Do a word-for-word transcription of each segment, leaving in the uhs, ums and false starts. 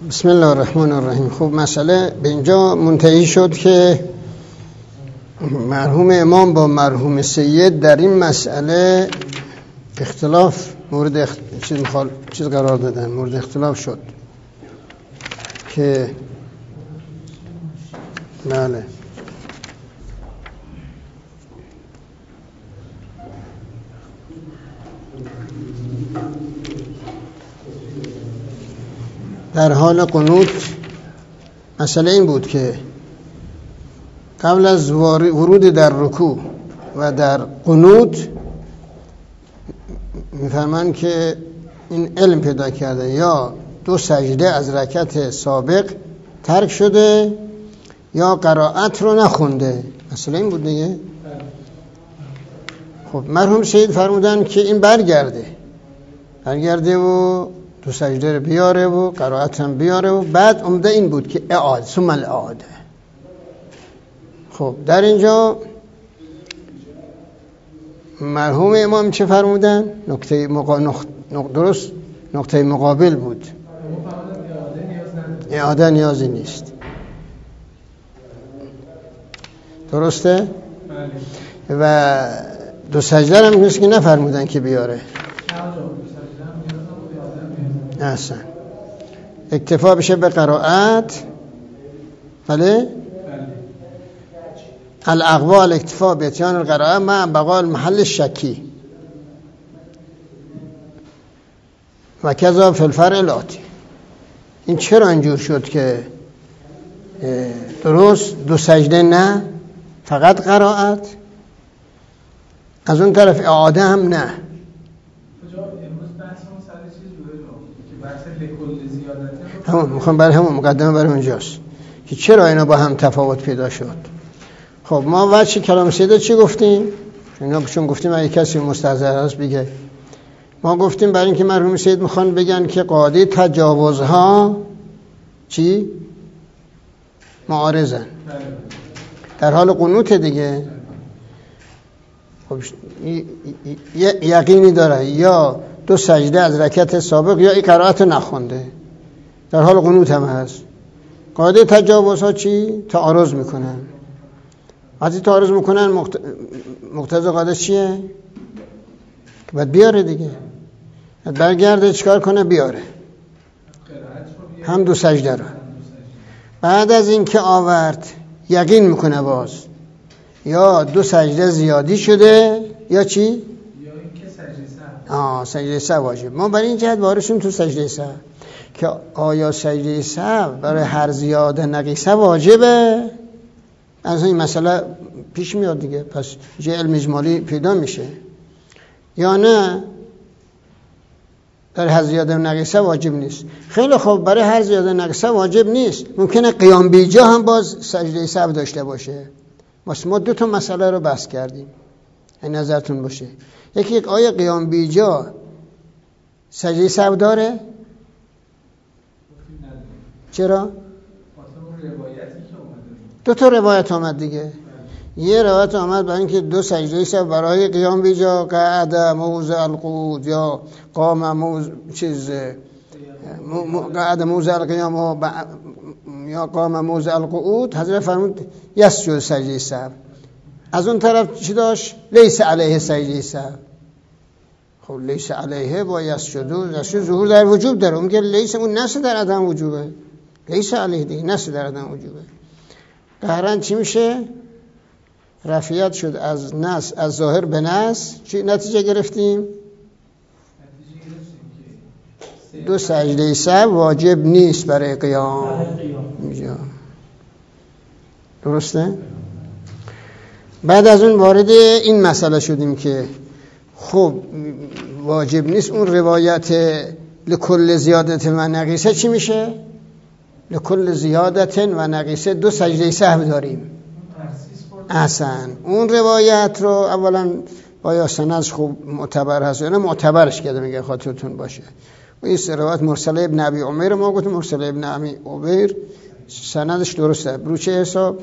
بسم الله الرحمن الرحیم. خب مسئله به اینجا منتهی شد که مرحوم امام با مرحوم سید در این مسئله اختلاف مورد اخت... چیز, مخال... چیز قرار دادن، مورد اختلاف شد که بله در حال قنوت مسئله این بود که قبل از ورود در رکوع و در قنوت میفرمان که این علم پیدا کرده یا دو سجده از رکعت سابق ترک شده یا قرائت رو نخونده. مسئله این بود دیگه. خب مرحوم سید فرمودن که این برگرده برگرده و دو سجده رو بیاره و قرائت هم بیاره و بعد عمده این بود که اعاده ثم الاعاده. خب در اینجا مرحوم امام چه فرمودن؟ نکته مقا... نق... نق... درست نقطه مقابل بود، اعاده نیازی نیست. درسته؟ و دو سجده هم نیست که نفرمودن که بیاره اصلا اکتفا بشه به قرائت. بله الاقوال اکتفا به اتیان القرائت مع بقاء المحل شکی و کذا فی الفرع الاتی. این چرا اینجور شد که درست دو سجده نه، فقط قرائت، از اون طرف اعاده هم نه؟ همون میخوام برای همون مقدمه برای اونجاست که چرا اینا با هم تفاوت پیدا شد. خب ما وجه کلام سیده چی گفتیم؟ اینا چون گفتیم اگه کسی مستحضر هست بگه. ما گفتیم برای اینکه مرحوم سید میخوان بگن که قاعده تجاوزها چی؟ معارضن در حال قنوت دیگه. خب یقینی داره یا دو سجده از رکعت سابق یا این قرائت نخونده، در حال قنوت هم هست. قاعده تجاوزها چی؟ تعارض میکنن. وقتی تعارض میکنن مقت... مقتضی قاعده چیه؟ باید بیاره دیگه، برگرده چیکار کنه؟ بیاره هم دو سجده رو. بعد از این که آورد یقین میکنه باز یا دو سجده زیادی شده یا چی؟ یا این که سجده سهو. آه سجده سهو واجب. ما برای این جهت وارشیم تو سجده سهو که آیا سجده سهو برای هر زیاده نقیصه واجبه؟ از این مسئله پیش میاد دیگه، پس یه علم اجمالی پیدا میشه یا نه برای هر زیاده نقیصه واجب نیست. خیلی خوب، برای هر زیاده نقیصه واجب نیست، ممکنه قیام بیجا هم باز سجده سهو داشته باشه. ما دو تا مسئله رو بحث کردیم، این نظرتون باشه. یکی یک آیا قیام بیجا سجده سهو داره؟ چرا؟ دو تا روایت آمد دیگه. یه روایت آمد برای اینکه دو سجده سهو برای قیام بیجا قعد موضع القعود یا قام موضع چیز قعد موضع القیام یا قام موضع القعود، حضرت فرمود یسجد سجده سهو. از اون طرف چی داشت؟ لیس علیه سجده سهو. خب لیس علیه با یسجد یسجد ظهور در وجوب داره، اون میگه لیس اون نص در عدم وجوبه، لیس علیه دیگه نص در عدم وجوبه. قهرن چی میشه؟ رفعیت شد از نص، از ظاهر به نص. چی نتیجه گرفتیم؟ دو سجده سهو واجب نیست برای قیام اینجا. درسته؟ بعد از اون وارد این مسئله شدیم که خب واجب نیست. اون روایت لکل زیادت و نقیصه چی میشه؟ لکل زیادت و نقیصه دو سجده سهو داریم. احسن، اون روایت رو اولا باید سندش خوب معتبر هست یا نه معتبرش کرده میگه خاطرتون باشه. و این روایت مرسل ابن ابی عمیر، ما گفتیم مرسل ابن ابی عمیر سندش درسته. برو چه حساب؟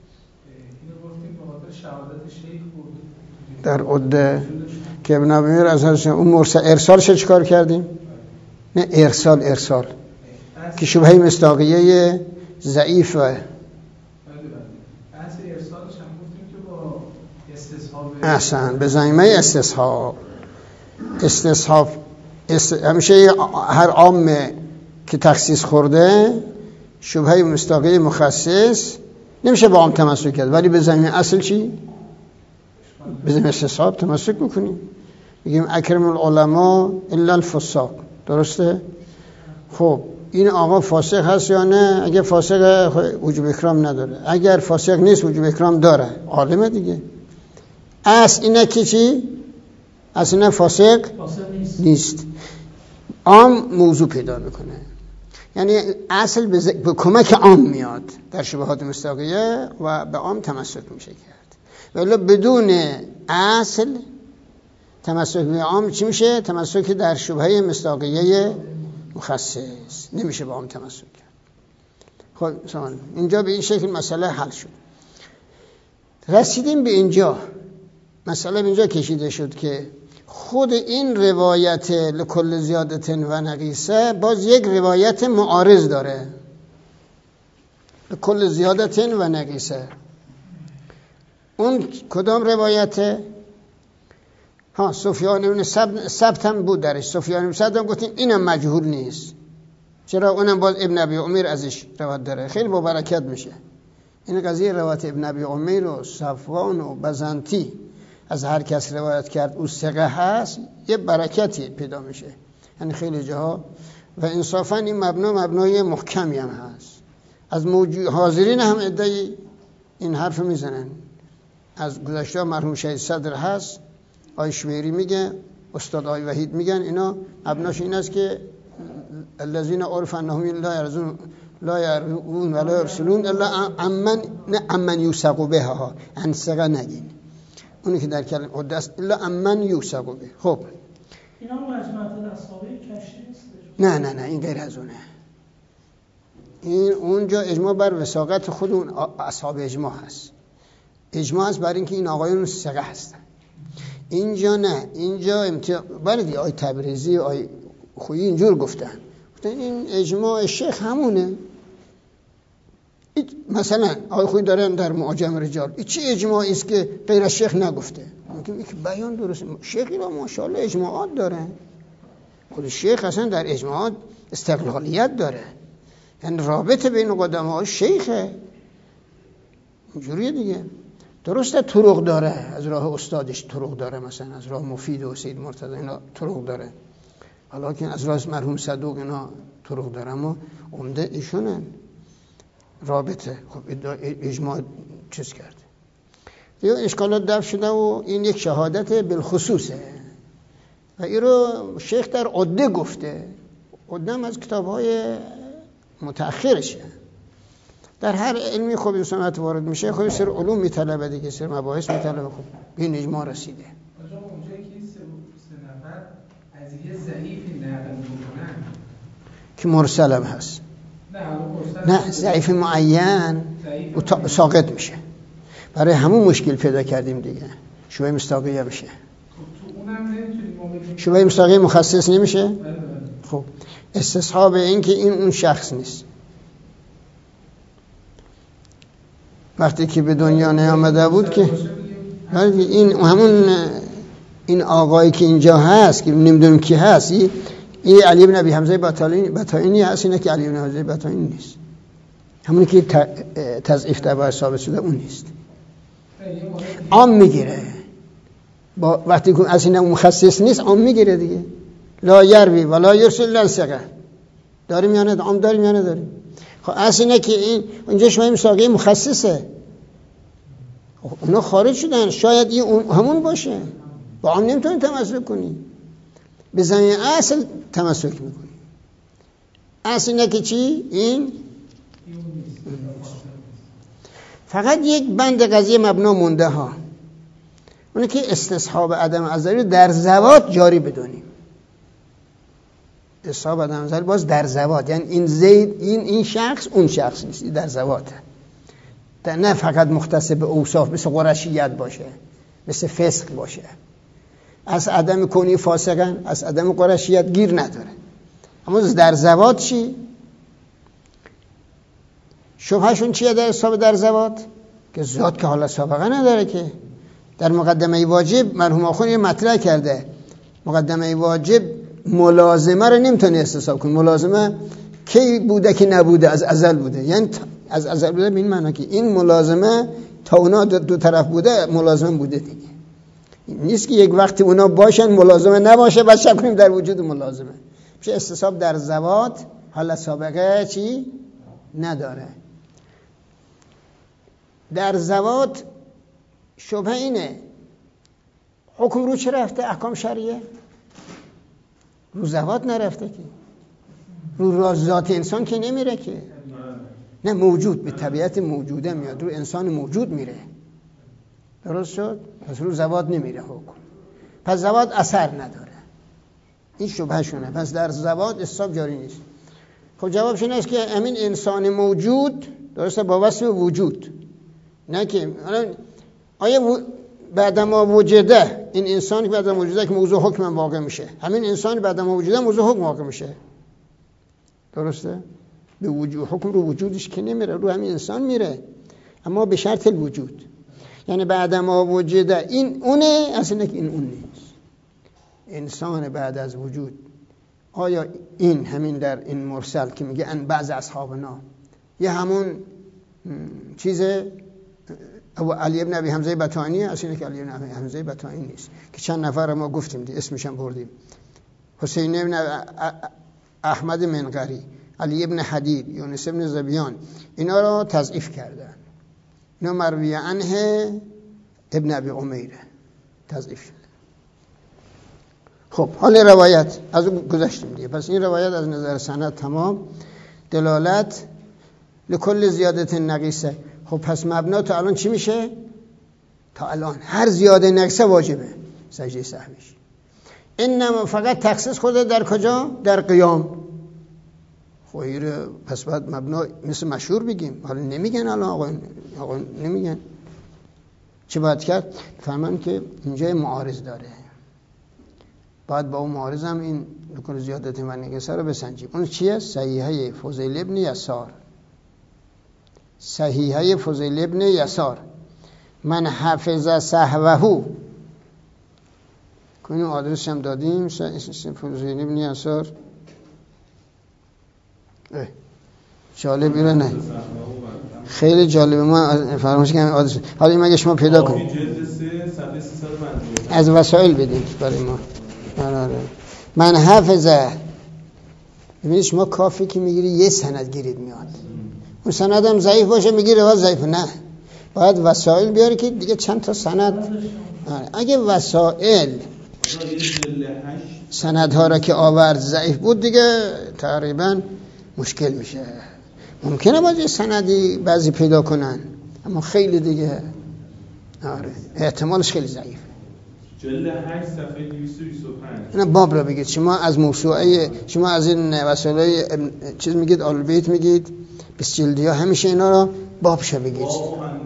در عده که ابن ابی عمیر از اون مرسل ارسالش چیکار کردیم؟ نه ارسال ارسال که شبهه مصداقیه ضعیفه. بحث ارسالش هم گفتیم که با استصحاب احسن به زمینه استصحاب استصحاب است... همیشه هر عام که تخصیص خورده شبهه مصداقیه مخصص نمیشه با عام تمسک کرد، ولی به زمینه اصل چی؟ به زمینه استصحاب تمسک میکنیم، میگیم اکرم العلماء الا الفساق. درسته؟ خب این آقا فاسق هست یا نه؟ اگه فاسق وجوب اکرام نداره، اگر فاسق نیست وجوب اکرام داره، عالمه دیگه. اصل اینه که چی؟ اصل اینه فاسق, فاسق نیست. نیست عام موضوع پیدا میکنه، یعنی اصل به, ز... به کمک عام میاد در شبهات مصداقیه و به عام تمسک میشه کرد، ولی بدون اصل تمسک به عام چی میشه؟ تمسک در شبهه مصداقیه مخصص، نمیشه با عام تمسک کرد. خب سوال اینجا به این شکل مسئله حل شد. رسیدیم به اینجا، مسئله به اینجا کشیده شد که خود این روایت لکل زیادت و نقیصه باز یک روایت معارض داره. لکل زیادت و نقیصه اون کدام روایته؟ ها سفیان ابن ثبت هم بود درش. سفیان ابن ثبت هم گفتیم اینم مجهول نیست. چرا؟ اونم باز ابن ابی عمیر ازش روایت داره، خیلی با برکت میشه. این قضیه روایت ابن ابی عمیر و صفوان و بزنتی از هر کس روایت کرد او ثقه هست، یه برکتی پیدا میشه، یعنی خیلی جاها. و انصافا این مبنا مبنای محکمی هم هست. از موجود حاضرین هم ادعای این حرف میزنن. از گذشته مرحوم شهید صدر هست، آی شویری میگه، استاد آی وحید میگن، اینا مبناش این است که الذين عرف انهم لا يرزون لا يرون ولا يرسلون الا امن نه امن یوثق بها، ان ثقه نگین، اونی که در کلمه عده است الا امن یوثق به. خب اینا مجموعه اصحاب کشتی نیست؟ نه نه نه این غیر از اونه. این اونجا اجماع بر وثاقت خود اون اصحاب اجماع هست. اجماع هست برای اینکه این آقایون ثقه هستن. اینجا نه، اینجا امتیاز بلدی آی تبریزی آی خویی اینجور گفتن، گفتن این اجماع شیخ همونه. مثلا آی خویی دارن در معجم رجال، این چه اجماعی است که غیر از شیخ نگفته؟ میگم یک بیان درسته. شیخ اینا ماشاءالله اجماعات داره، خود شیخ اصلا در اجماعات استقلالیت داره، یعنی رابطه بین قدما شیخه. اینجوریه دیگه. درسته طرق داره، از راه استادش طرق داره، مثلا از راه مفید و سید مرتضی اینا طرق داره، حالا که از راه مرحوم صدوق اینا طرق داره، اما عمده ایشونن رابطه. خب اجماع چیز کرده یا اشکالات دفع شده و این یک شهادت بالخصوصه و این رو شیخ در عده گفته. عده هم از کتاب‌های متأخرشه. در هر علمی خوب انسان وقت وارد میشه خب سر علوم میطلبه دیگه، سر مباحث میطلبه. خب این اجماع رسیده. آقا اونجا که سه نفر از یه ضعیفی نقل میکنن که مرسل هم هست، نه نه ضعیف معین و ساقط میشه. برای همون مشکل پیدا کردیم دیگه، شبهه مصداقیه بشه. خب تو اونم نمیتونیم ما بگیم شبهه مصداقیه مخصص نمیشه. خب استصحاب این که این اون شخص نیست. وقتی که به دنیا نیامده بود که این همون این آقایی که اینجا هست که نمیدونم کی هست، این علی بن ابی حمزه بطائینی بطائینی هست، اینه که علی بن حمزه بطائینی نیست، همونی که تضعیف در ثابت شده اون نیست. عام میگیره با وقتی که از این مخصص نیست عام میگیره دیگه. لا یروی ولا یرسل الا ثقه داریم یا نه؟ عام داریم یا نداریم؟ خب اصل اینه که این اونجا شما مساقه مخصصه، اونا خارج شدن، شاید این همون باشه، با عام نمیتونی تمسک کنی، به زمین اصل تمسک میکنی. اصل اینه که چی؟ این فقط یک بند قضیه مبنا مونده ها، اونه که استصحاب عدم عذری در زوات جاری بدونیم. استصحاب عدم عذری باز در زوات، یعنی این زید این این شخص اون شخص نیست، در زواته، در نه فقط مختص به اوصاف مثل قرشیت باشه، مثل فسق باشه. از عدم کنی فاسقن، از عدم قرشیت گیر نداره، اما در زوات چی؟ شبهشون چیه در حساب در زوات؟ که زاد که حالا سابقه نداره که. در مقدمه واجب مرحوم آخوند یه مطرح کرده، مقدمه واجب ملازمه رو نمیتونه استصحاب کنه. ملازمه کی بوده که نبوده؟ از ازل بوده. یعنی از ازل بوده به این معنی که این ملازمه تا اونا دو, دو طرف بوده ملازمه بوده دیگه. نیست که یک وقتی اونا باشن ملازمه نباشه بعد شک کنیم در وجود ملازمه. میشه استصحاب در زوات حالا سابقه چی نداره. در زوات شبه اینه حکم رو چه رفته؟ احکام شرعیه رو زوات نرفته که، رو ذات انسان که نمیره که، نه موجود به طبیعت موجوده میاد، رو انسان موجود میره. درست شد؟ پس رو زوات نمیره حکم، پس زوات اثر نداره. این شبهه شونه. پس در زوات استصحاب جاری نیست. خب جوابش این است که همین انسان موجود درسته با وصف وجود، نه که آیا و... بعدما وجوده این انسان که بعدما وجوده که موضوع حکم واقع میشه، همین انسان بعدما وجوده موضوع حکم واقع میشه. درسته؟ به وجود حکم رو وجودش که نمیره، رو همین انسان میره، اما به شرط الوجود. یعنی بعدما وجوده این اونه، اصلا که این اون نیست. انسان بعد از وجود، آیا این همین در این مرسل که میگه ان بعض اصحابنا، یه همون چیز ابو علی ابن ابی حمزه بطانی، اصلا که علی ابن ابی حمزه بطانی نیست که چند نفر ما گفتیم دی اسمش هم بردیم، حسین ابن احمد منقری، علی ابن حدید، یونس ابن زبیان، اینا را تضعیف کردن. اینا مروی عنه ابن ابی عمیره تضعیف شده. خب حال روایت از اون گذشتیم دیگه. پس این روایت از نظر سند تمام، دلالت لکل زیادت نقیصه. خب پس مبنا تا الان چی میشه؟ تا الان هر زیاده نقصه واجبه سجده سهویش. اینما فقط تخصیص خورده در کجا؟ در قیام. خب پس باید مبنا مثل مشهور بگیم. حالا نمیگن الان آقا, آقا نمیگن. چه باید کرد؟ فرمان که اینجا معارض داره، باید با اون معارض هم این لکل زیادت و نقیصه رو بسنجیم. اون چیه؟ صحیحه فضیل ابن یسار. صحیحه فضیل ابن یسار من حفظ سهوهو، کنیم آدرس هم دادیم. فضیل ابن یسار جالب ایره نه خیلی جالب. ما فراموش کردیم آدرس. حالا این مگه شما پیدا کنید از وسایل بدیم برای ما. من حفظه. ببینید شما کافی که میگیری یه سند گیرید میاد، اون سند هم ضعیف باشه میگی روایت ضعیف، نه باید وسایل بیاری که دیگه چند تا سند. اگه وسایل سندها را که آورد ضعیف بود دیگه تقریبا مشکل میشه. ممکنه باید سندی بعضی پیدا کنن اما خیلی دیگه آره احتمالش خیلی ضعیف. جلد هشت صفحه دویست و بیست و پنج. نه باب را بگید شما، از موسوعه شما، از این وسایل چیز میگید آل بیت میگید بیست جلدی ها، همیشه اینا را باب شا بگید. باب من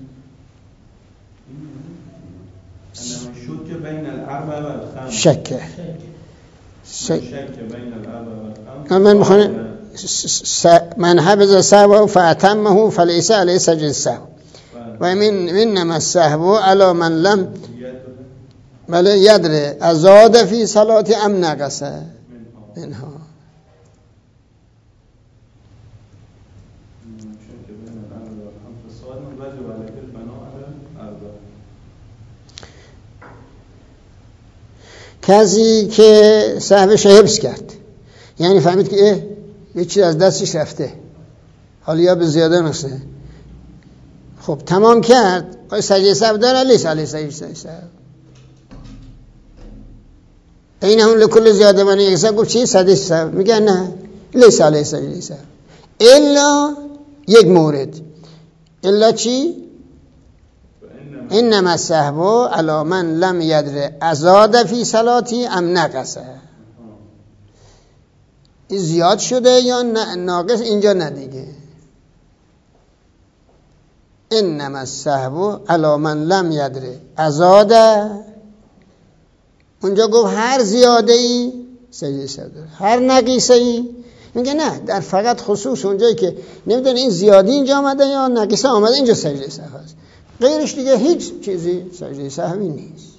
شک بین الاربع و الخمس. شک شک بین الاربع و الخمس. من میخوام من حفظ سهو فاتمه فلیس علیه سجد سهو و من انما السهو علی من لم بله یدره ازاد فی صلاتی ام نقصه منها. کسی که سهوش حفظ کرد، یعنی فهمید که یه چیز از دستش رفته، حالا یا به زیاده نقصه، خب تمام کرد، آیا سجده سهو داره؟ لیس علیه سجده سهو. این همون لکل زیاده و نقیصه گفت چی؟ سجده سهو. میگه نه لیس علیه سجده سهو الا یک مورد. الا چی؟ انما السهو علی من لم یدر ازاد فی صلاتی ام نقصه. این زیاد شده یا ناقص؟ اینجا نه دیگه. انما السهو علی من لم یدر ازاد، اونجا گفت هر زیاده ای سجده سهو داره، هر نقیصه ای میگه نه، در فقط خصوص اونجایی که نمیدونه این زیادی اینجا آمده یا نقیصه آمده اینجا سجده سهو است، غیرش دیگه هیچ چیزی سجده سهوی نیست.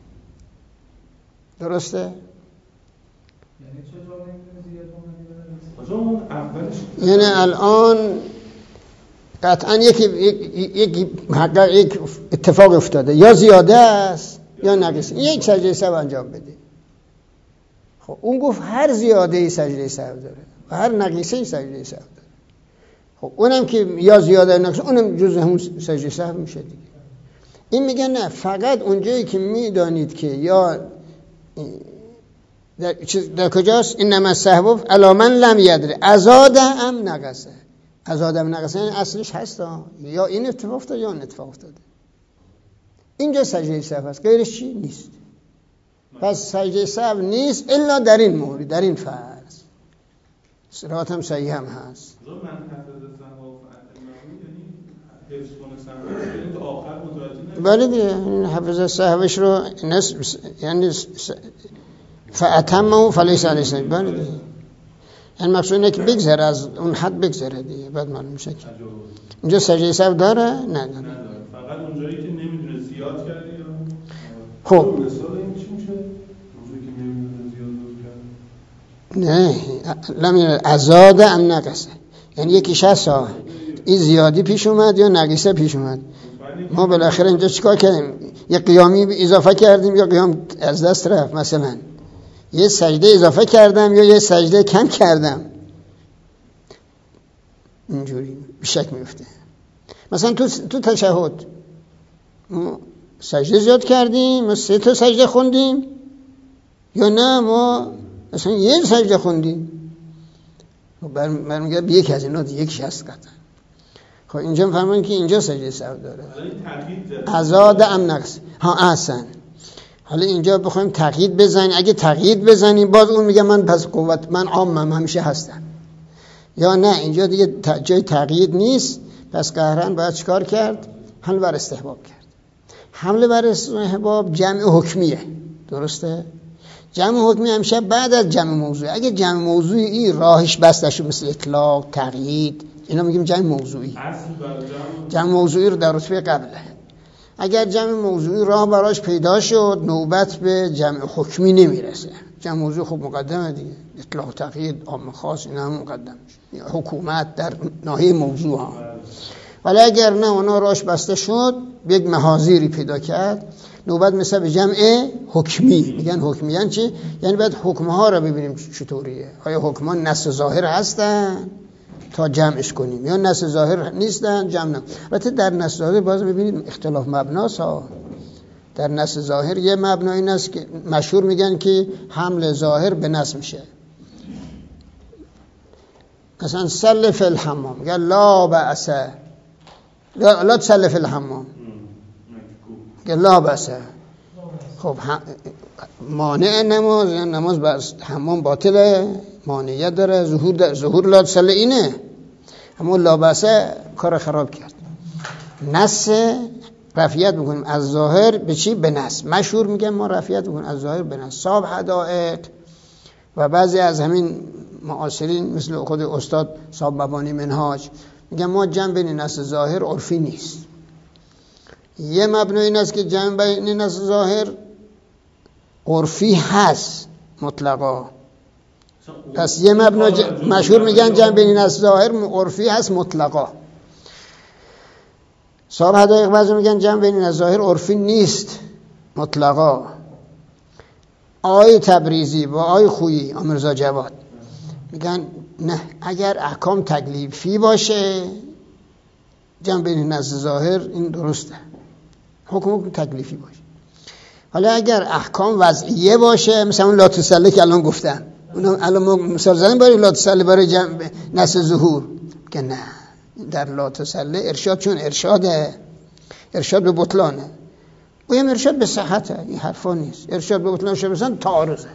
درسته؟ یعنی چه جا نمیتونه زیاد اومده؟ یعنی الان قطعا یک یک حقیقت یک اتفاق افتاده، یا زیاده است یا نقیصه، یک سجده سهو انجام بده. خب اون گفت هر زیاده ای سجده سهو داره و هر نقیصه ای سجده سهو داره. خب اونم که یا زیاده یا نقیصه اونم جزء همون سجده سهو میشه دیگه. این میگه نه، فقط اونجایی که میدانید که یا در, در کجاست؟ اینما السهو علی من لم یدر ازاده ام نقصه. ازاده ام نقصه این اصلش هست ها. یا این اتفاق افتاده یا اون اتفاق افتاده. اینجا سجده سهو است، غیرش چی نیست. پس سجده سهو نیست الا در این مورد، در این فرض. صراط هم صحیح هم هست. بله دیگه حفظ سهوش رو نصف یعنی فأتمه فلیس علیه سجده. بله دیگه یعنی مقصود اینه که بگذره از اون حد، بگذره دیگه بعد معلوم میشه که اینجا سجده سهو داره نه داره. فقط اونجایی که نمیدونه زیاد کرده یا خب مثال این چی میشه؟ اونجایی که نمیدونه زیاد کرده نه لم ازاده ام نقصه، یعنی یکیش هست این زیادی پیش اومد یا نقیصه پیش اومد. ما بالاخره اینجا چیکار کردیم؟ یه قیامی اضافه کردیم یا قیام از دست رفت. مثلا یه سجده اضافه کردم یا یه سجده کم کردم، اینجوری شک میفته. مثلا تو تو تشهد ما سجده زیاد کردیم، ما سه تا سجده خوندیم یا نه ما مثلا یه سجده خوندیم. برمیگرد به یکی از اینا، یکیش هست قطعا. خب اینجا فرمایید که اینجا سجده سهو داره. ازاد ام نقص. ها احسن. حالا اینجا بخوایم تقیید بزنیم، اگه تقیید بزنیم باز اون میگه من پس قوت من عامم همیشه هستم. یا نه اینجا دیگه جای تقیید نیست، پس قهرن باید چیکار کرد؟ حمله بر استحباب کرد. حمله بر استحباب جمع حکمیه. درسته؟ جمع حکمی همیشه بعد از جمع موضوعی. اگه جمع موضوعی راهش بسته شد مثل اطلاق، تقیید، اینا میگیم جمع موضوعی. جمع موضوعی رو در رتبه قبله. اگر جمع موضوعی راه براش پیدا شد نوبت به جمع حکمی نمیرسه. جمع موضوعی خب مقدمه دیگه، اطلاق، تقیید، عام، خاص اینا هم مقدم میشه. حکومت در ناحیه موضوع ها. ولی اگر نه اونا راهش بسته شد یک محاذیری پیدا کرد نوبت مثل به جمع حکمی. میگن حکمی یعنی چی؟ یعنی باید حکمها رو ببینیم چطوریه. آیا حکمها نص ظاهر هستن تا جمعش کنیم یا نص ظاهر نیستن جمع نه. البته در نص ظاهر باز ببینید اختلاف مبناست ها. در نص ظاهر یه مبنا این است که مشهور میگن که حمل ظاهر به نص میشه. مثلا صلی فی الحمام، میگن لا بأس لا, لا تصلی فی الحمام، میگن لا بأس. خب مانع نماز نماز بس حمام باطله، مانعیت داره، ظهور در ظهور لا تصلی اینه، اما لا بأس کار خراب کرد. نص رفعیت میکنیم از ظاهر به چی؟ به نص. مشهور میگن ما رفعیت میکنیم از ظاهر به نص. صاحب حدائق و بعضی از همین معاصرین مثل خود استاد صاحب مبانی منهاج میگن ما جمع بین نص ظاهر عرفی نیست. یه مبنا این است که جمع بین نص ظاهر عرفی هست مطلقا. پس یه مبنا ج... مشهور میگن جمع بین نص ظاهر عرفی هست مطلقا. صاحب حدائق بعضی میگن جمع بین نص ظاهر عرفی نیست مطلقا. آقای تبریزی و آقای خویی آمرزا جواد میگن نه، اگر احکام تکلیفی باشه جمع بین نص ظاهر این درسته، حکم حکم تکلیفی باشه. حالا اگر احکام وضعیه باشه مثلا اون لا تصلی که الان گفتن، اونم الان ما مثال زدیم برای لا تصلی برای جمع نص ظهور که نه، در لا تصلی ارشاد چون ارشاده، ارشاد به بطلانه، و هم ارشاد به صحته، این حرفا نیست. ارشاد به بطلان شده مثلا تعارضه.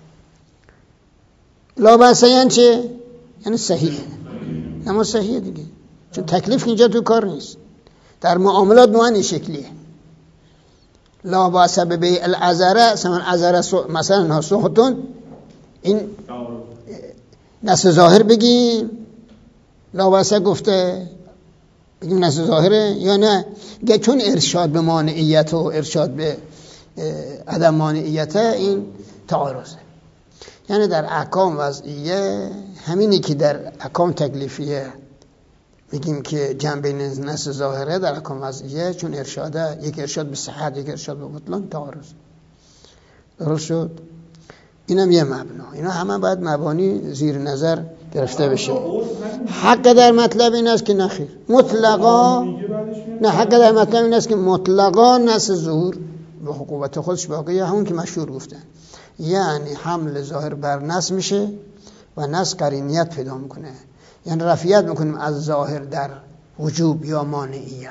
لا بأس یعنی چه؟ یعنی صحیح، اما صحیح دیگه، چون تکلیف اینجا تو کار نیست. در معاملات نوعا این شکلیه. لا بأس به بیع العذره، مثلا عذره مثلا سوختون، این نص ظاهر بگیم لابسه گفته بگیم نص ظاهره یا نه؟ گه چون ارشاد به مانعیت و ارشاد به عدم مانعیت این تعارضه. یعنی در احکام وضعیه همینی که در احکام تکلیفیه بگیم که جنبه نص ظاهره، در احکام وضعیه چون ارشاده، یک ارشاد به صحت یک ارشاد به بطلان تعارض. درست شد؟ اینم یه مبنا. اینا همه باید مبانی زیر نظر گرفته بشه. حق در مطلب این است که نخیر مطلقا نه حق در مطلب این است که مطلقا نص ظهور به حقوقت خودش باقیه، همون که مشهور گفتن، یعنی حمل ظاهر بر نص میشه و نص قرینیت پیدا میکنه، یعنی رفعیت میکنیم از ظاهر در وجوب یا مانعیت.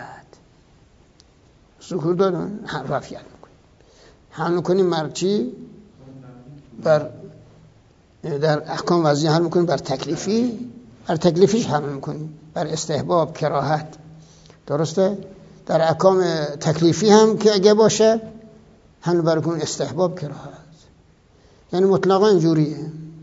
ظهور دارن رفعیت میکنیم، حمل میکنیم مرچی بر در احکام وضعیه حمل میکنیم بر تکلیفی، بر تکلیفیش حمل میکنیم بر استحباب کراهت. درسته؟ در احکام تکلیفی هم که اگه باشه حمل بر کن استحباب کراهت، یعنی مطلقا اینجوریه.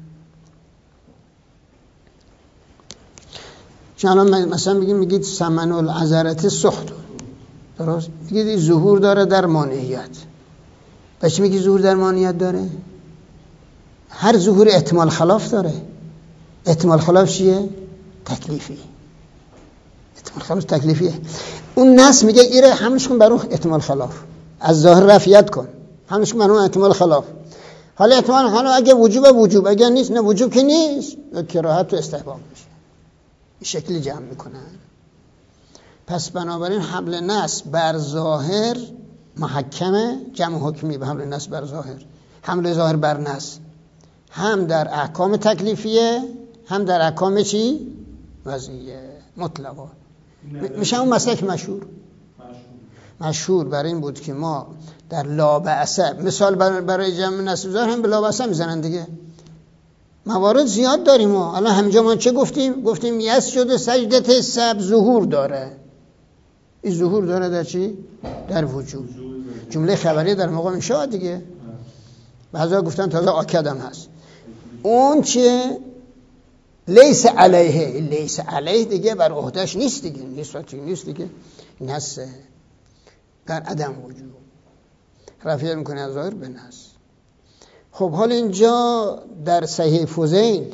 چون الان مثلا میگیم میگید ثمن العذرت سخت، درست؟ میگید ظهور داره در مانعیت. بچه میگی ظهور در مانعیت داره؟ هر ظهور احتمال خلاف داره. احتمال خلاف چیه؟ تکلیفی. احتمال خلاف تکلیفیه. اون نص میگه ایره حملش کن بر اون احتمال خلاف، از ظاهر رفعیت کن، حملش کن بر اون احتمال خلاف. حالا احتمال خلاف اگه وجوب وجوب، اگه نیست نه وجوب که نیست، کراهت و استحباب میشه. این شکلی جمع میکنن. پس بنابراین حمل نص بر ظاهر محکمه، جمع حکمی به حمل نص بر ظاهر، حمل ظاهر بر نص هم در احکام تکلیفیه هم در احکام چی؟ وضعیه مطلقا. میشه اون مسلک مشهور مشهور برای این بود که ما در لا بأس مثال برای جمع نص ظاهر هم به لا بأس میزنن دیگه. موارد زیاد داریم. ما الان همینجا ما چه گفتیم؟ گفتیم یس شده سجدت سب ظهور داره. این ظهور داره در چی؟ در وجود. جمله خبری در مقام انشاء دیگه. بعضا گفتن تازه آکدم هست. اون چه لیس علیه، لیس علیه دیگه بر عهدهش نیست دیگه، نیست نیست دیگه، این هست در عدم وجود رفع میکنه از ظاهر به نص. خب حال اینجا در صحیح فضیل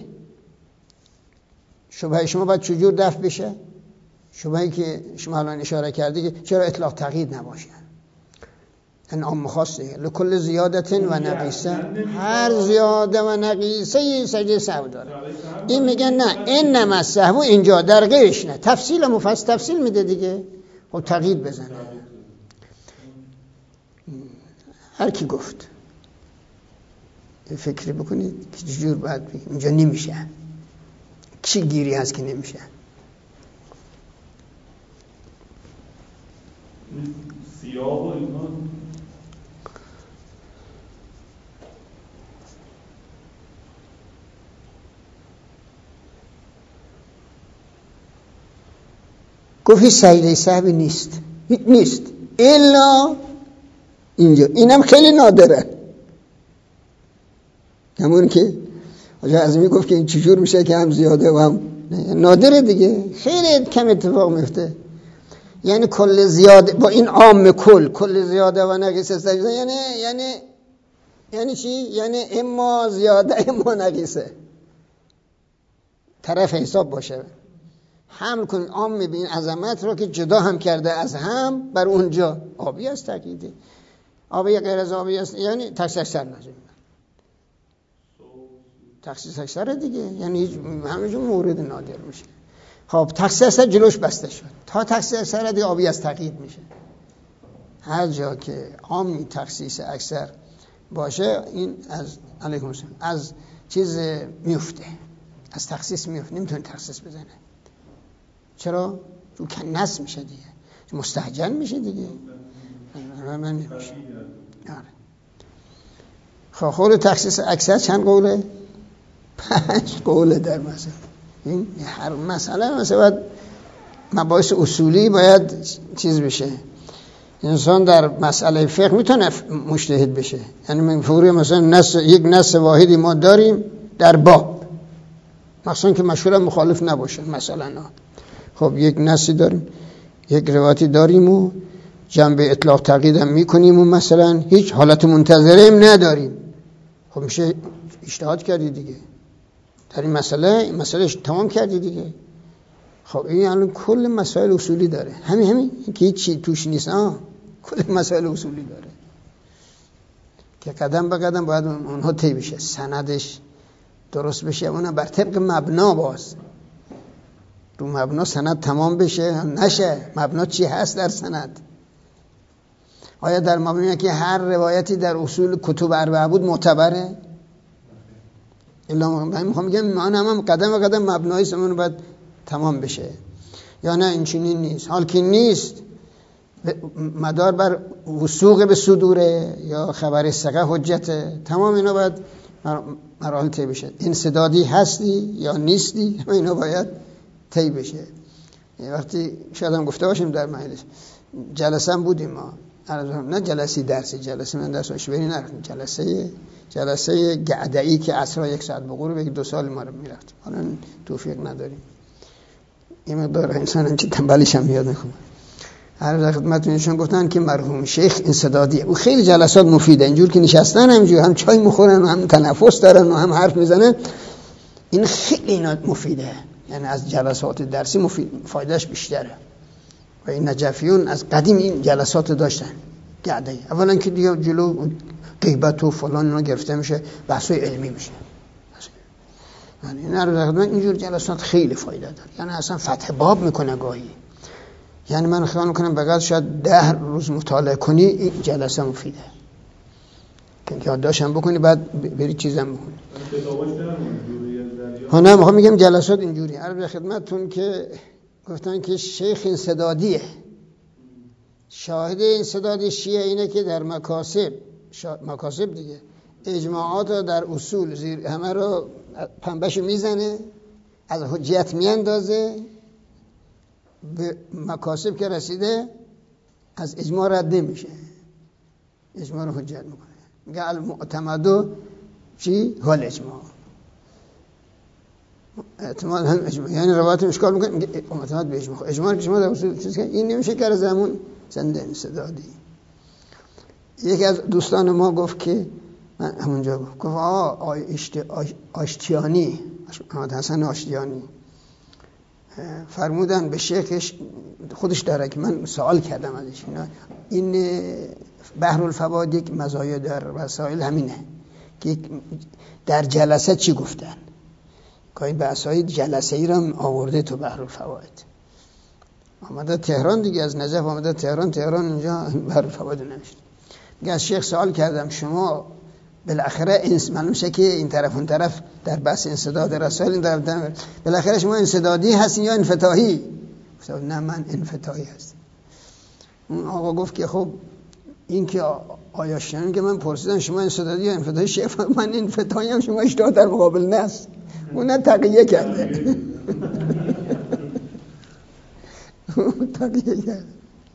شبهه شما باید چجور دفع بشه؟ شبهه‌ای که شما الان اشاره کردی که چرا اطلاق تقیید نباشه، این عام خاصه لکل زیادت و نقیصه، هر زیاده و نقیصه سجده سهو داره. این میگن نه این نما سهو اینجا در غیرش نه، تفصیل مفصل تفصیل میده دیگه. خب تقیید بزنه. هر کی گفت فکری بکنید که چجور باید بگیم اینجا نمیشه، چی گیری هست که نمیشه. سیاه و اینا گفتی سجده سهوی نیست نیست الا اینجا، اینم خیلی نادره. همون که حاجی عظیمی گفت که این چجور میشه که هم زیاده و هم نادره دیگه، خیلی کم اتفاق میفته. یعنی کل زیاده با این عام کل کل زیاده و نقیصه سجده، یعنی یعنی یعنی چی؟ یعنی اما زیاده اما نقیصه، طرف حساب باشه. حمل کن عام به این عظمت رو که جدا هم کرده از هم بر اونجا. آبی است تقییده، آبی غیر از آبی است، یعنی تخصیص اکثر لازم، تخصیص اکثر دیگه، یعنی همینجور مورد نادر میشه. خب تخصیص اکثر جلوش بسته شد، تا تخصیص اکثر دیگه آبی از تقیید میشه. هر جا که عامی تخصیص اکثر باشه این از علیکم السلام از چیز میفته، از تخصیص میفته، نمیتونه تخصیص بزنه. چرا؟ چون کنس میشه دیگه، مستهجن میشه دیگه. من نمیشه. خب خود تخصیص اکثر چند قوله؟ پنج قوله در مسئله. این هر مسئله مثلا باید مباحث اصولی باید چیز بشه. انسان در مسئله فقه میتونه مجتهد بشه. یعنی من فوری مثلا نص یک نص واحدی ما داریم در باب، مخصوصا که مشهور مخالف نباشه. مثلا خب یک نصی داریم، یک روایتی داریم و جنبه اطلاق تقیید هم میکنیم و مثلا هیچ حالت منتظره هم نداریم، خب میشه اجتهاد کردی دیگه در این مسئله، این مسئله تمام کردی دیگه. خب این الان کل مسائل اصولی داره، همین همین که هیچ توش نیست، آه کل مسائل اصولی داره که قدم به قدم باید اونها طی بشه، سندش درست بشه، اونها بر طبق مبنا، باز رو مبنا سند تمام بشه نشه. مبنا چی هست در سند؟ آیا در مبنا که هر روایتی در اصول کتب اربعه بود معتبره؟ الا من میخوام بگم من هم قدم به قدم مبنای سمون باید تمام بشه یا نه این چنین نیست. حال که نیست مدار بر وثوق به صدوره یا خبر ثقه حجته، تمام اینا باید مراحل طی بشه. انسدادی هستی یا نیستی، همه اینا باید طی بشه. وقتی شاید هم گفته باشیم در مجلس جلسه هم بودیم ما، نه جلسه درسی، جلسه من درس اشبری نرفتیم، جلسه جلسه گعده‌ای که عصرها یک ساعت بقور به دو سال ما رو میرفت، حالا توفیق نداریم. این مقدار انسان هم چه تنبلیش هم یاد نکنه. هر وقت خدمتتون گفتن که مرحوم شیخ انسدادیه، او خیلی جلسات مفیده، اینجور که نشستن همینجور هم چای میخورن و هم تنفس دارن و هم حرف میزنن، این خیلی اینا مفیده، یعنی از جلسات درسی مفید، فایدهش بیشتره. و این نجفیون از قدیم این جلسات داشتن گعده‌ای، اولا که دیگه جلو غیبت و فلان اینا گرفته میشه، بحثای علمی میشه. یعنی نه رو من اینجور جلسات خیلی فایده داره، یعنی اصلا فتح باب میکنه گاهی. یعنی من خیال میکنم بقدر شاید ده روز مطالعه کنی این جلسه مفیده، که یادداشتم بکنی بعد بری چیزم بکنی. ها نه میخوام میگم جلسات اینجوری. عرض خدمتتون که گفتن که شیخ انسدادیه. شاهد انسداد شیعه اینه که در مکاسب شا... مکاسب دیگه اجماعات رو در اصول زیر همه رو پنبهشو میزنه، از حجیت میاندازه، به مکاسب که رسیده از اجماع رد میشه، اجماع رو حجت میکنه، میگه المعتمدو چی؟ هل اجماع. اعتماد هم اجماع، یعنی روایت اشکال میکنه، میگه اعتماد به اجماع. اجماع که شما در اصول چیز که این نمیشه که زمون زنده انسدادی. یکی از دوستان ما گفت که من همونجا گفت گفت آه آشتیانی، محمد حسن آشتیانی فرمودن به شیخش، خودش داره که من سوال کردم ازش، این بحر الفوائد یک مزایا در وسائل همینه که در جلسه چی گفتن، که این بحثای جلسه ای رو آورده تو بحر الفوائد. آمده تهران دیگه، از نجف آمده تهران، تهران اینجا بحر الفوائد نوشته. میگه از شیخ سوال کردم شما بالاخره انس معلوم شه که این طرف اون طرف در بحث انسداد رسائل این طرف دارم، بالاخره شما انسدادی هستین یا انفتاحی؟ گفتم نه من انفتاحی هستم. اون آقا گفت که خب این که آیا شنون که من پرسیدم شما انسدادی یا انفتاحی، شیخ من انفتاحی هم، شما اجتهاد در مقابل نص. اون تقیه کرده تقیه کرده.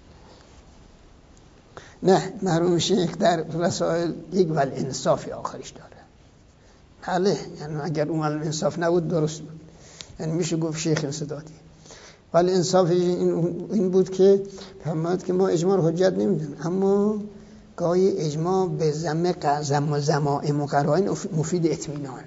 نه مرحوم شیخ در رسائل یک ول انصافی آخرش داره. بله یعنی اگر اون ول انصاف نبود درست بود، یعنی میشه گفت شیخ انسدادی. ولی انصاف این, این بود که فرمود که ما اجماع رو حجت نمیدونیم، اما گاهی اجماع به ذم قزم و زمائم و قرائن مفید اطمینانه.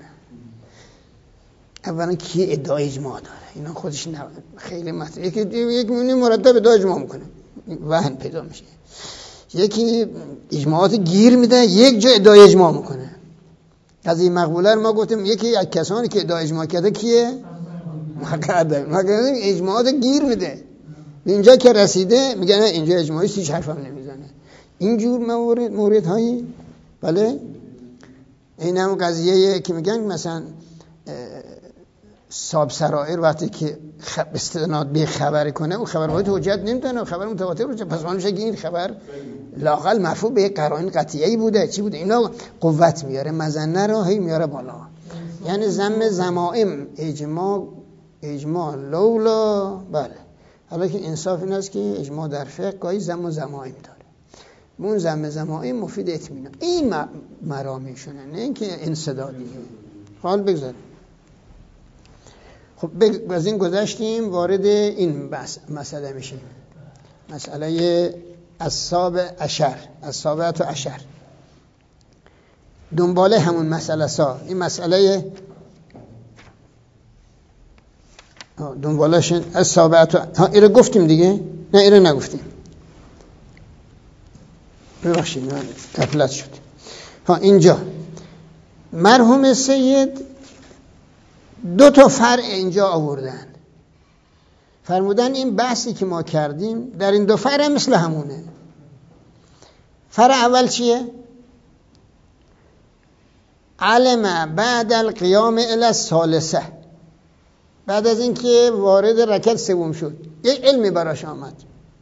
اولا کی ادعای اجماع داره، اینا خودش نه خیلی مطلب، یکی یک میونی مرتب ادعای اجماع میکنه، وهن پیدا میشه. یکی اجماعات گیر میده، یک جا ادعای اجماع میکنه. از این مقبوله ما گفتیم یکی از کسانی که ادعای اجماع کرده کیه؟ مقدم. مقدم اجماعات گیر میده، اینجا که رسیده میگه نه اینجا اجماعی هیچ حرف هم نمیزنه. اینجور مورد مورد هایی بله. این هم قضیه که میگن مثلا صاحب سرائر وقتی که استناد به خبر کنه او خبر باید حجت نمیتونه، خبر متواتر رو پس معنیش این خبر لاقل مرفوع به قرائن قطعی بوده، چی بوده، اینا قوت میاره، مزنه رو هی میاره بالا. یعنی ذم زمائم اجماع اجماع لولا بله. حالا که انصاف این است که اجماع در فقه گاهی ذم زمائم داره، اون ذم زمائم مفید اطمینان، این مرامیشونه، نه اینکه انسدادی. حال بگذاریم خب از این گذشتیم، وارد این بحث مسئله میشیم، مسئله السابع عشر، السابعة عشر. دنباله همون مسئله سا، این مسئله دنبالهش السابعة، ها اینو گفتیم دیگه؟ نه اینو نگفتیم، ببخشید من غفلت شد. ها اینجا مرحوم سید دو تا فرع اینجا آوردن، فرمودن این بحثی که ما کردیم در این دو فرع مثل همونه. فرع اول چیه؟ علم بعد القیام الی الثالثه، بعد از اینکه وارد رکعت سوم شد یک علمی براش آمد.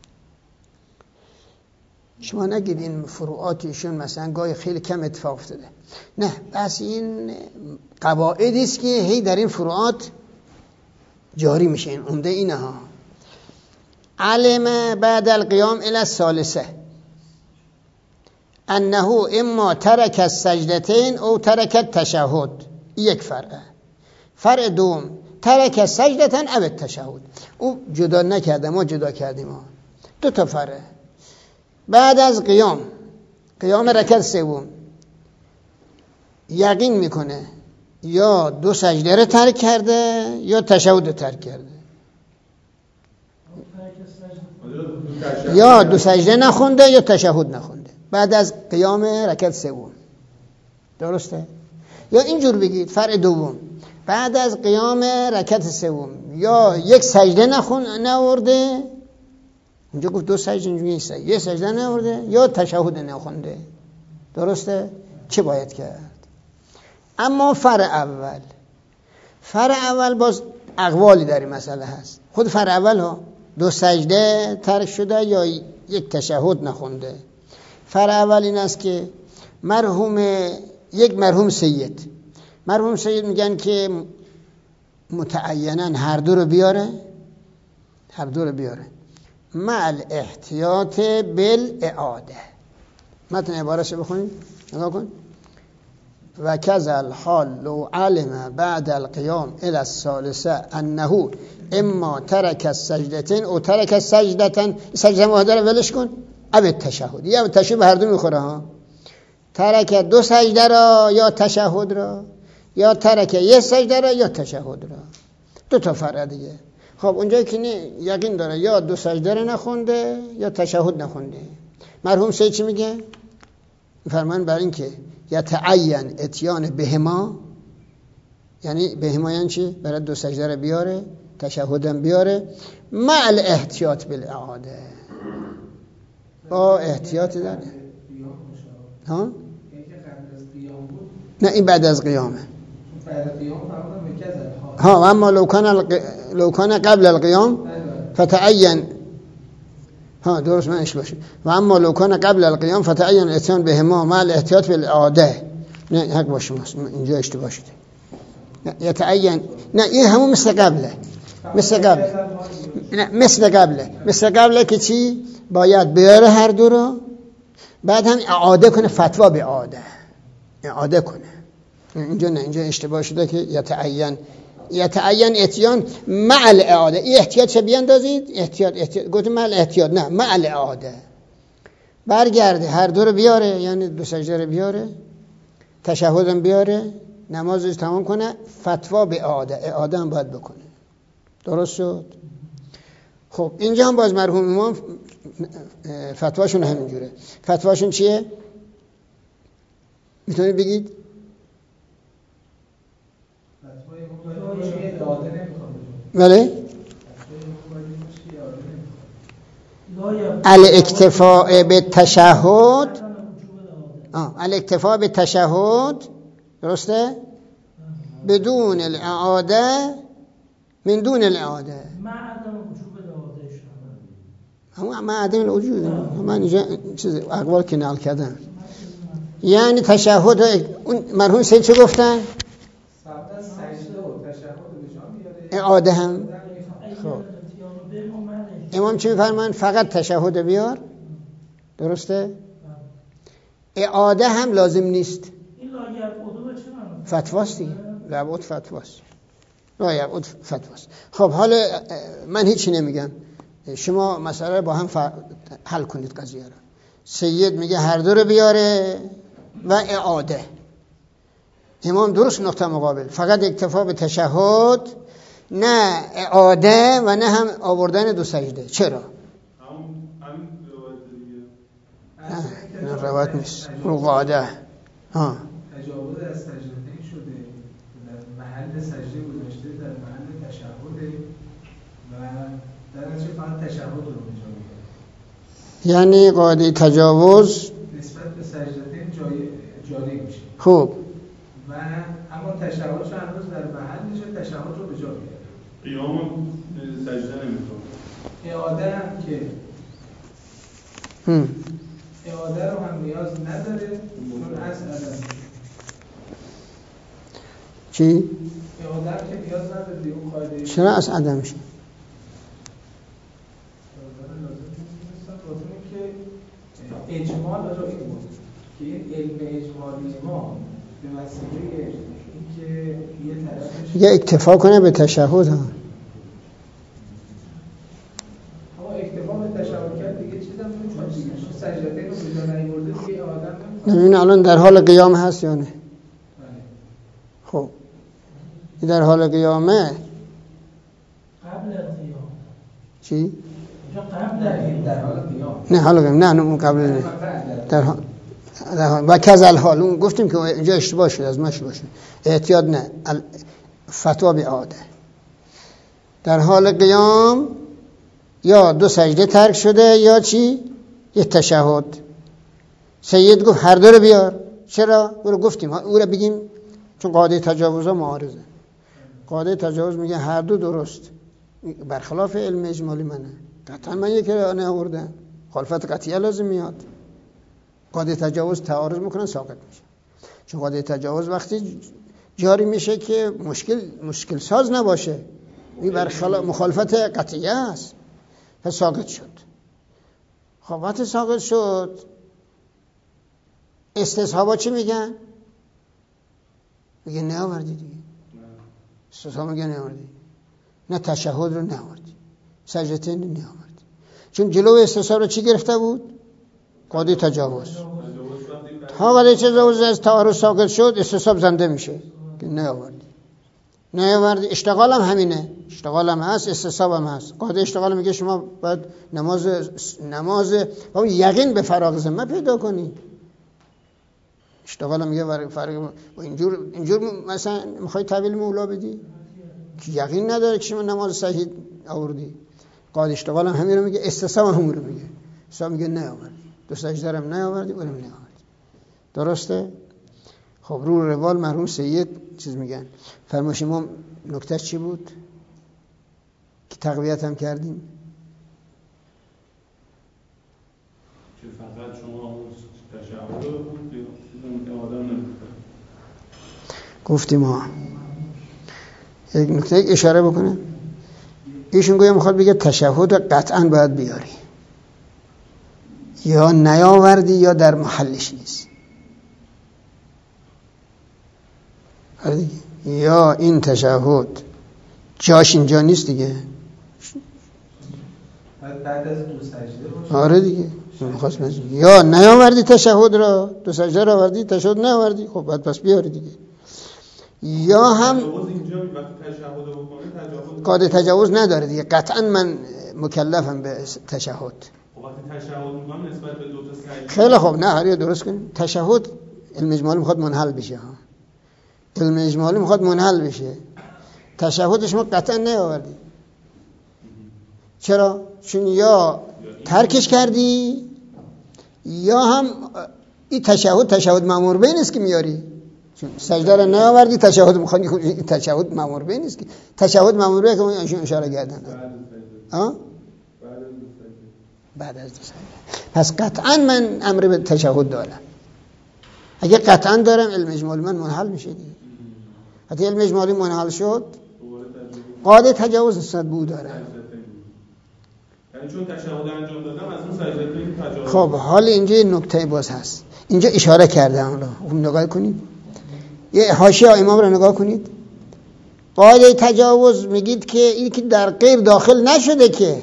شما نگید این فروعاتیشون مثلا گاهی خیلی کم اتفاق افتاده، نه، بس این قواعدی است که هی در این فروعات جاری میشه. این عمده اینه ها. علم بعد القیام الی الثالثه انه اما ترک السجدتین او ترک التشهد، یک فرع. فرع دوم ترک سجدتن او التشهد، او جدا نکرده، ما جدا کردیم ها. دو تا فرع. بعد از قیام، قیام رکعت سوم یقین میکنه یا دو سجده رو ترک کرده یا تشهد رو ترک کرده، یا دو سجده نخونده یا تشهد نخونده بعد از قیام رکعت سوم. درسته؟ یا اینجور بگید فرع دوم بعد از قیام رکعت سوم یا یک سجده نخون نورده، اینجا گفت دو سجده، اینجا یه سجده نورده یا تشهد نخونده. درسته؟ چه باید کرد؟ اما فرع اول، فرع اول باز اقوالی در این مسئله هست. خود فرع اول ها دو سجده ترک شده یا یک تشهد نخونده. فرع اول این است که مرحوم یک مرحوم سید، مرحوم سید میگن که متعیناً هر دو رو بیاره، هر دو رو بیاره مع الاحتیاط بالاعاده. متن عبارتش بخونید، نگاه کن. و کذا الحال لو علم بعد القیام الى الثالثه انه اما ترک السجدتين او ترک السجدتن، سجده واحده رو ولش کن، او التشهد، یا تشهد به هر دو میخوره ها. ترک دو سجده را یا تشهد را، یا ترک یک سجده را یا تشهد را. دو تا فرع دیگه. خب اونجایی که یقین داره یا دو سجده را نخونده یا تشهد نخونده، مرحوم سید چی میگه؟ فرمان بر این که یتعین اتیان بهما، یعنی بهما یعنی چی؟ برای دو سجده را بیاره، تشهدم بیاره، مع الاحتیاط بالاعاده، با احتیاط داره. ها؟ نه این بعد از قیامه. ها اما لو کان الق... لو کان قبل القیام فتعین، ها درست من اشتباه شد. و اما لو کان قبل القیام فتعین الاتیان بهما مع الاحتیاط بالاعاده. نه حق باشه، اینجا اشتباه شده. یتعین، نه این همون مثل قبله، مثل قبل، نه مثل قبله، مثل قبله که چی؟ باید بیاره هر دو رو، بعد هم اعاده کنه، فتوا به اعاده اعاده کنه. اینجا نه، اینجا اشتباه شده که یتعین، یتعین اتیان مع الاعاده. این احتیاط چه بیاندازید؟ احتیاط احتیاط گفتم مع الاحتیاط، نه مع الاعاده. برگرده هر دو رو بیاره، یعنی دو سجده رو بیاره، تشهدم بیاره، نمازش تمام کنه، فتوا به اعاده، اعاده هم باید بکنه. درست شد؟ خب اینجا هم باز مرحوم امام فتواشون همینجوره. فتواشون چیه؟ میتونید بگید؟ بله؟ الاکتفاء به تشهد، آه الاکتفاء به تشهد، درسته؟ بدون الاعاده، من دون الاعاده، مع عدم وجوب الاعاده شما، همون مع عدم الوجود. من اینجا چیز اقوال که نقل کردم، یعنی تشهد. اون مرحوم سید چه گفتن؟ اعاده هم. خب امام چی میفرمان؟ فقط تشهد بیار. درسته؟ اعاده هم لازم نیست. این لا یبعدو چه معنی؟ فتواست دیگه، لابد فتواست. راه یعقوب فتواست. خب حالا من هیچی نمیگم، شما مسئله با هم ف... حل کنید قضیه رو. سید میگه هر دو رو بیاره و اعاده. امام درست نقطه مقابل، فقط اکتفا به تشهد، نه اعاده و نه هم آوردن دو سجده. چرا؟ نه نه روایت نیست، رو قاعده. ها تجاوز از سجدتین شده، در محل سجده گذاشته، در محل تشهده و در نتیجه فقط تشهد رو بجا می‌کنه. یعنی قاعده تجاوز نسبت به سجدتین جای جاری میشه. خوب. و اما تشهدش هنوز در محلش، تشهد رو بجا میاره. قیام سجده نمی‌کنه. اعاده هم که هم. اعاده رو هم نیاز نداره، چون اصل عدم. چی؟ اعاده هم که نیاز نداره به اون قاعده. چرا از عدم میشه؟ اجمال راجع این بود که این علم اجمالی ما به وسیله اینکه یه طرفش یه اکتفا کنه به تشهد ها. اما اکتفا به تشهد کرد دیگه چیزا نمیخواد دیگه. سجدتین رو به جا نیاورده دیگه آدم نمیخواد. این الان در حال قیام هست یا نه؟ خب این در حال قیامه. قبل قیام. چی؟ قبل در حال قیام. نه حال قیام، نه اون قبل نه. در حال در حال و کذل حال، اون گفتیم که اینجا اشتباه شده، از ماش باشه. احتیاط نه. فتوا به عاده. در حال قیام یا دو سجده ترک شده یا چی؟ یه تشهد. سید گفت هر دو رو بیار. چرا؟ او رو گفتیم، او رو بگیم چون قاعده تجاوز ها معارضه. قاعده تجاوز میگه هر دو درست، برخلاف علم اجمالی منه. قطعا من یکی رو نیاوردم، خلافت قطعیه لازم میاد. قاعده تجاوز تعارض میکنن ساقط میشه، چون قاعده تجاوز وقتی جاری میشه که مشکل مشکل ساز نباشه، این برخلاف مخالفت قطعیه است، پس ساقط شد. خب وقتی ساقط شد استصحابا چی میگن؟ میگه نه آوردی دیگه. استصحابا میگه نه آوردی، نه تشهد رو نه آوردی، سجدتین رو نه آوردی. چون جلو استصحاب رو چی گرفته بود؟ قاعده تجاوز. ها قاعده تجاوز از تعارض ساقط شد، استصحاب زنده میشه که نه آوردی. نه آوردی. اشتغال هم همینه، اشتغال هم هست، استصحاب هم هست. قاعده اشتغال میگه شما باید نماز نماز با یقین به فراغ ذمه پیدا کنی. اشتغال میگه فرق اینجور اینجور مثلا میخوای تعبیل مولا بدی که یقین نداره که شما نماز صحیح آوردی. قاعده اشتغال هم همین رو میگه، استصحاب هم همین رو میگه. استصحاب میگه نه آوردی، دو سجده هم نه آوردی، اونم نه آوردی. درسته؟ خب رو روال مرحوم سید چیز میگن. فرمایش ما نکته چی بود که تقویت هم کردیم؟ که فقط شما تشهد رو اون آدم نمی‌کنه. گفتیم ها یک نکته یک اشاره بکنه. ایشون گویا میخواد بگه تشهد قطعا باید بیاری، یا نیاوردی یا در محلش نیست. یا این تشهد جاش اینجا نیست دیگه. بعد از دو سجده باشه. آره دیگه. می‌خواست بگه یا نیاوردی تشهد را، دو سجده را آوردی تشهد نیاوردی، خب بعد پس بیاری دیگه. یا هم قاعده تجاوز نداره دیگه، قطعا من مکلفم به تشهد. خب وقتی تشهد می‌کنم نسبت به دو تا سجده خیلی خوب، نه هریه درست کنیم. تشهد علم اجمالی میخواد منحل بشه ها. علم اجمالی میخواد منحل بشه. تشهدش ما قطعا نیاوردی. چرا؟ چون یا ترکش کردی یا هم این تشهد تشهد مأمور به نیست که میاری. چون سجده را نیاوردی تشهد میخواد، این تشهد مأمور به نیست که. تشهد مأمور به که من اشاره کردن. ها؟ بعد از دو سجده. پس قطعا من امر به تشهد دارم. اگه قطعا دارم علم اجمالی من منحل میشه دیگه. وقتی علم اجمالی منحل شد قاعده تجاوز نسبت به او داره. یعنی چون تشهد انجام دادم از اون سجدتین تجاوز. خب حال اینجا یه نکته باز هست. اینجا اشاره کرده حالا اون نگاه کنید. یه حاشیه امام رو نگاه کنید. قاعده تجاوز میگید که این که در غیر داخل نشده که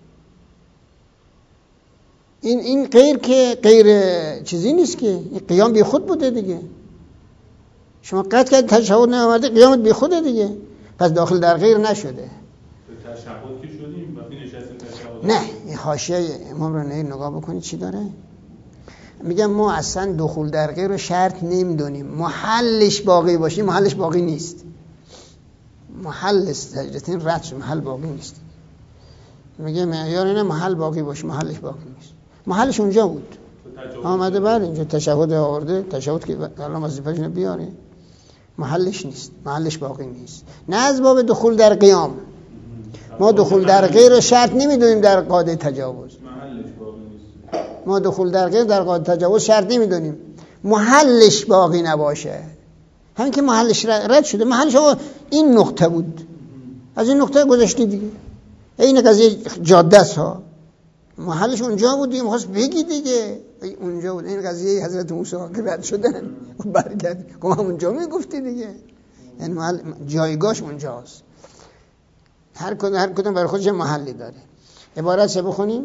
این این غیر که غیر چیزی نیست که این قیام بی خود بوده دیگه. شما قطع کرد تشهد نیامده قیامت بی خوده دیگه، پس داخل در غیر نشده. تشهد که شدیم وقتی نشستیم تشهد نه این حاشیه امام رو نگاه بکنید چی داره. میگم ما اصلا دخول در غیر رو شرط نمیدونیم، محلش باقی باشه محلش باقی نیست، محل سجدتین رد شد محل باقی نیست. میگه معیار اینه محل باقی باشه محلش باقی نیست، محلش اونجا بود آمده بعد اینجا تشهد آورده، تشهد که الان وظیفه‌ش اینه بیاره، محلش نیست محلش باقی نیست. نه از باب دخول در قیام، ما دخول در غیر شرط نمیدونیم در قاعده تجاوز، محلش باقی نیست. ما دخول در غیر در قاعده تجاوز شرط نمیدونیم، محلش باقی نباشه. همین که محلش رد شده، محلش این نقطه بود، از این نقطه گذشتی دیگه. این قضیه جاده است ها، محلش اونجا بود دیگه، می‌خواست بگی دیگه اونجا بود. این قضیه حضرت موسی که رد شدن و برگرد که ما اونجا میگفتی دیگه، یعنی محل جایگاهش اونجاست. هر کدوم هر کدوم برای خودش محلی داره. عبارت چه بخونیم؟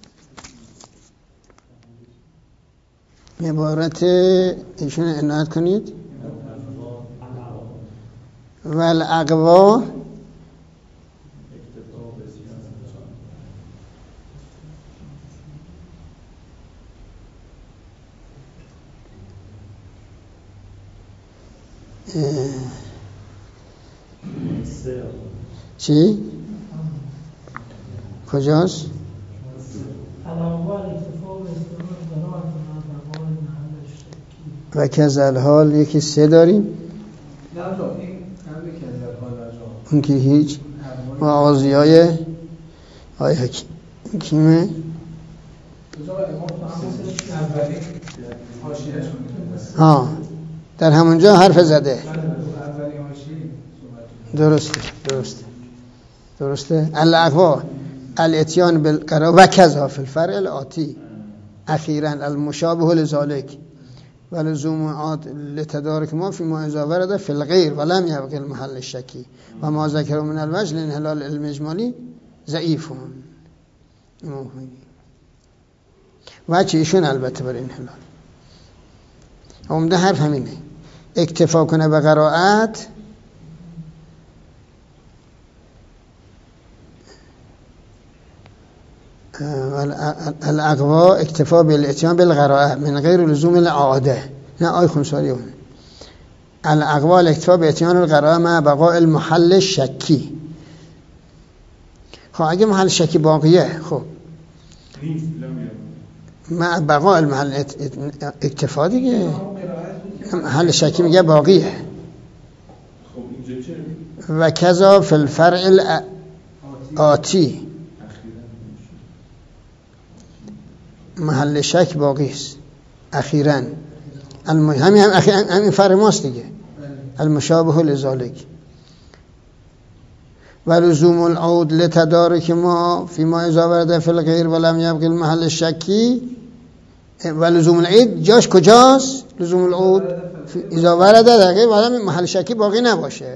عبارت ایشون عنایت کنید. والاقوا چی؟ کجاست؟ و کذل حال یکی سه داریم. اون که هیچ و آغازی های های حکیم کیمه ها در همونجا حرف زده. درسته درسته درسته. الاقوا الاتیان بالقرا و کذا فی الفرع الاتی اخیرا المشابه لذالک و لزوم عاد لتدارک ما فی ما اذا ورد فی الغیر و لم یبقى المحل الشکی و ما ذکر من الوجه لانحلال علم اجمالی ضعیفون. و چه ایشون البته بر انحلال عمده حرف همینه، اکتفا کنه به قرائت الاقوا اکتفا بالاتیان بالقراءه من غیر لزوم الاعاده. نه آی خمساری اون الاقوا اکتفا بالاتیان القراءه مع بقاء المحل شکی. خب اگه محل شکی باقیه خب مع بقاء المحل اکتفا دیگه، محل شکی میگه باقیه. و کذا فی الفرع الاتی محل شک باقی است اخیراً. الم... همین هم اخیراً همین فرع ماست دیگه، المشابه لذالک و لزوم العود لتدارک ما فی ما اذا ورد فی الغیر و لم یبقى المحل الشکی. و لزوم العید جاش کجاست؟ لزوم العود اذا ورد در غیر و لم محل شکی باقی نباشه.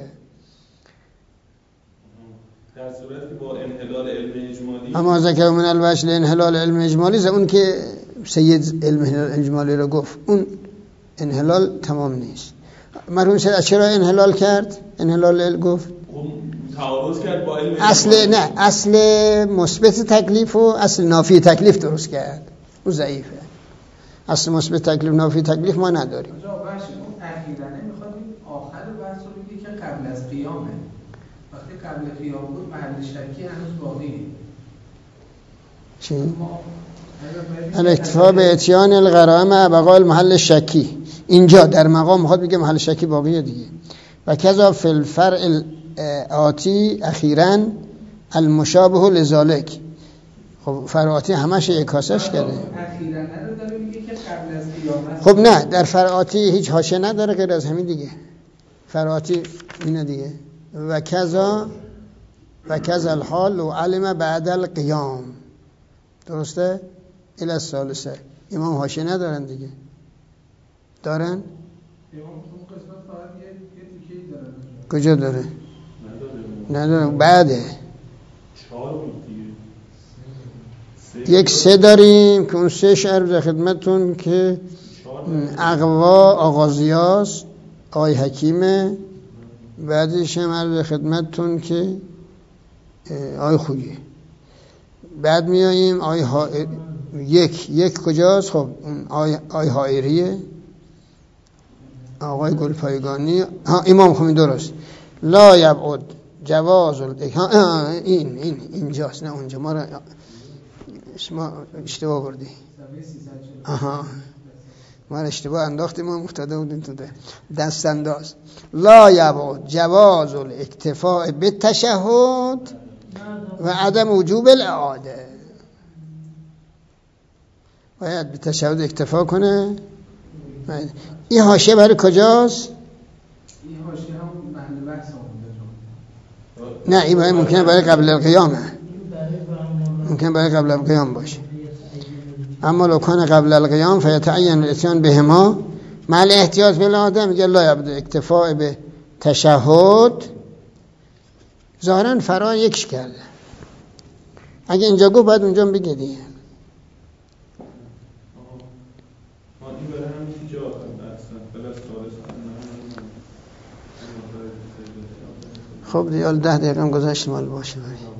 در صورتی که با انحلال علم اجمالی اما ذکر من الوجه لانحلال علم اجمالی، اون که سید علم اجمالی رو گفت اون انحلال تمام نیست. مرحوم سید چرا انحلال کرد؟ انحلال گفت تعارض کرد با علم اصل نه اصل مثبت تکلیف و اصل نافی تکلیف درست کرد، اون ضعیفه. اصل مثبت تکلیف نافی تکلیف ما نداریم. اونجا باشه اون اخیراً نمیخواد آخر بحث رو بگه که قبل از قیامه. وقتی قبل قیام بود محل شکی هنوز باقیه. چی؟ الاکتفا به اتیان القراءه مع بقاء المحل شکی. اینجا در مقام میخواد بگه محل شکی باقیه دیگه. و کذا فی الفرع آتی اخیراً المشابه لذالک. خب فرعاتی همش یکاسش کرده. اخیراً نداره میگه که قبل از قیامت. خب نه در فرعاتی هیچ حاشیه نداره غیر از همین دیگه. فرعاتی اینه دیگه. و کذا و کذا الحال و علم بعد القیام. درسته؟ الی الثالثه. امام حاشیه ندارن دیگه. دارن؟ امام اون قسمت فقط یه یه تیکه‌ای داره. کجا داره؟ نه نه بعده چهار بود دیگه. یک سه داریم که اون سه شعر در خدمتون که اقوا آغازیاست آقای حکیمه، بعدش هم عرض خدمتون که آقای خویی. بعد میاییم آقای ها... یک یک کجاست؟ خب آقای آقای حائریه، آقای گلپایگانی، ها امام خمینی درست. لا یبعد جواز ها این این اینجاست، نه اونجا. ما را شما اشتباه بردی. آها ما را اشتباه انداختیم، ما مقتدا بودیم تو دست انداز. لا یبعد جواز الاکتفاء بالتشهد و عدم وجوب الاعاده. باید به تشهد اکتفا کنه. این حاشیه برای کجاست؟ این حاشیه هم محل بحث آمده. نه این برای ممکنه برای قبل القیامه، ممکنه برای قبل القیام باشه. اما لو کان قبل القیام فیتعین الاتیان بهما مع احتیاط بالعاده. میگه لا یبعد اکتفاء به تشهد. ظاهرا فرا یکش کرده. اگه اینجا گفت باید اونجا بگه دیگه. خب دیگه ده دقیقه هم گذاشت مال باشه.